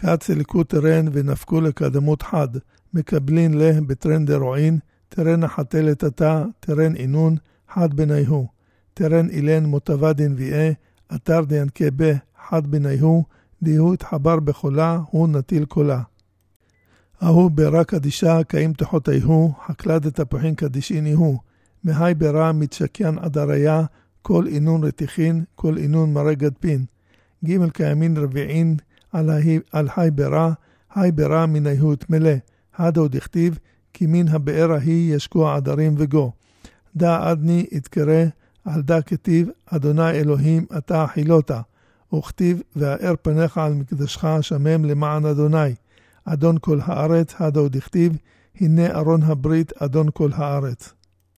קץ אליקו תרן ונפקו לקדמות חד, מקבלין לה בטרן דרועין, תרן החתלת אתה, תרן אינון, חד בניהו. תרן אילן מוטבדין ויאה, אתר דיינקה בה, חד בניהו, דיהו התחבר בחולה, הוא נטיל קולה. אהו ברא קדישה, קאים תחותיהו, חקלד תפוחין קדישיניהו. מהי ברא מתשקיין עדריה, כל אינון רתיחין, כל אינון מרא גדפין. ג' קיימין רביעין, על היי ברא, היי ברא מניהו תמלא. הדו דכתיב, כי מן הבאר ההיא ישקוע עדרים וגו. דא עדני יתקרא, על דא כתיב, אדוני אלוהים אתה חילותה. וכתיב, והאר פניך על מקדשך שמם למען אדוני. אדון כל הארץ, הדו דכתיב, הנה ארון הברית, אדון כל הארץ.